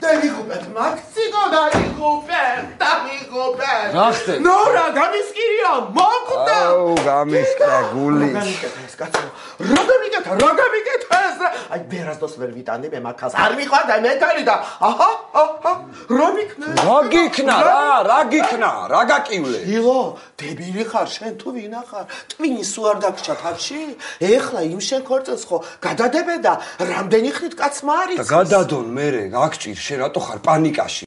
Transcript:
დავიღუპეთ მაქსიკო დავიღუპეთ რა ხდება? ნორა გამისკირია მოკვდა აუ გამისკრა გული ეს კაცო რა გამიკეთა ეს აი ვერასდროს ვერ ვიტანდი მე მაგას არ მიყვარდა მეტალი და აჰა რა გიქნა რა გაკივლე ილო დებილი ხარ შენ თუ ვინა ხარ ტვინის სულ არ დაგჭა თავში ეხლა იმ შენ ქორწილს ხო გადადებე და რამდენი ხნით კაცმა არის და გადადონ მე აქ ჭირ შენ რატო ხარ პანიკაში